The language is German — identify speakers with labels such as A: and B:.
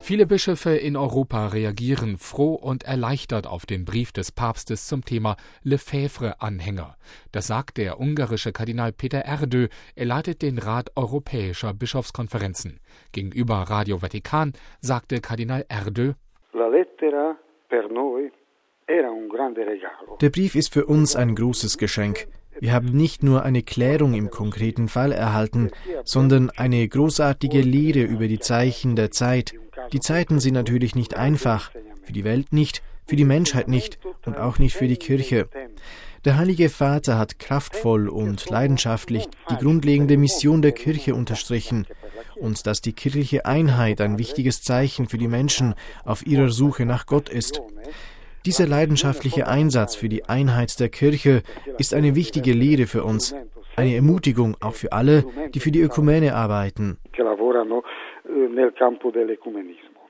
A: Viele Bischöfe in Europa reagieren froh und erleichtert auf den Brief des Papstes zum Thema Lefebvre-Anhänger. Das sagt der ungarische Kardinal Péter Erdő. Er leitet den Rat europäischer Bischofskonferenzen. Gegenüber Radio Vatikan sagte Kardinal Erdő:
B: Der Brief ist für uns ein großes Geschenk. Wir haben nicht nur eine Klärung im konkreten Fall erhalten, sondern eine großartige Lehre über die Zeichen der Zeit. Die Zeiten sind natürlich nicht einfach, für die Welt nicht, für die Menschheit nicht und auch nicht für die Kirche. Der Heilige Vater hat kraftvoll und leidenschaftlich die grundlegende Mission der Kirche unterstrichen und dass die kirchliche Einheit ein wichtiges Zeichen für die Menschen auf ihrer Suche nach Gott ist. Dieser leidenschaftliche Einsatz für die Einheit der Kirche ist eine wichtige Lehre für uns, eine Ermutigung auch für alle, die für die Ökumene arbeiten.